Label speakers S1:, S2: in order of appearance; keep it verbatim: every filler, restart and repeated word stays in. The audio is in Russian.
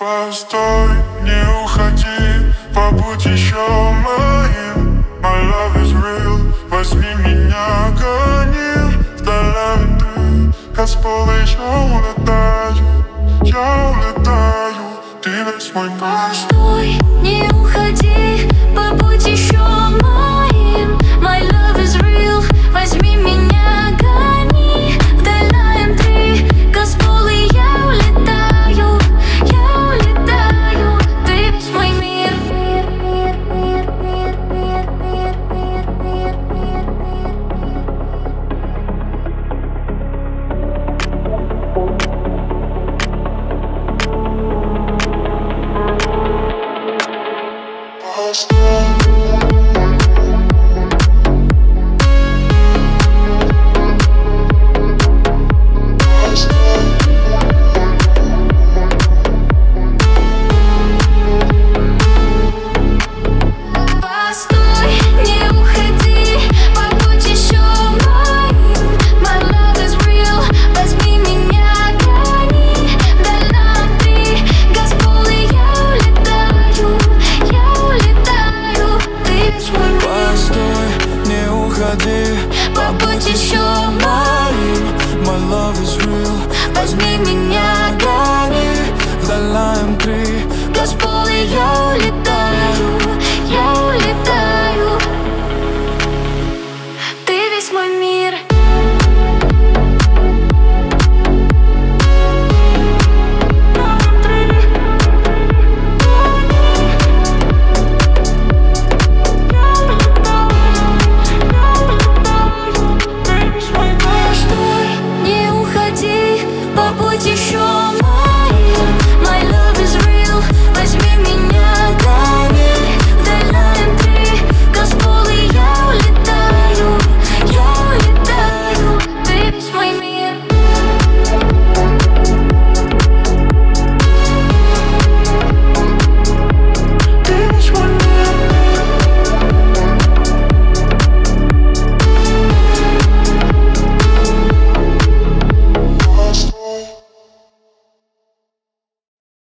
S1: Постой, не уходи, побудь еще моим. My love is real, возьми меня, гони вдаль ты. Я с пола еще улетаю, я улетаю, ты весь мой мир.
S2: Постой, не уходи, побудь еще.